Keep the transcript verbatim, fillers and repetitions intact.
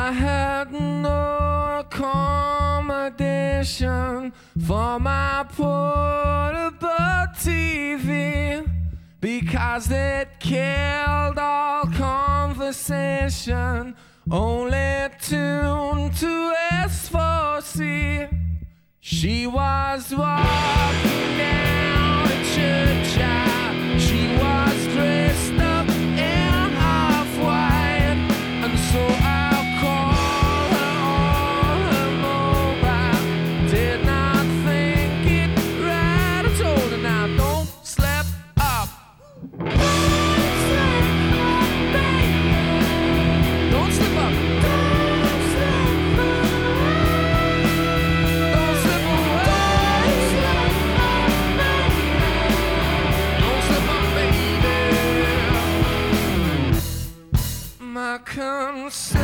I had no accommodation for my portable T V because it killed all conversation, only tuned to S four C. She was walking down a churchyard. She was dressed up in half-white, and so I'll call her on her mobile. Did not think it right. I told her, now don't slip up. Don't slip up, baby. Don't slip up. Don't slip up. Don't slip away. Don't slip up, baby. Don't slip up, baby. My consent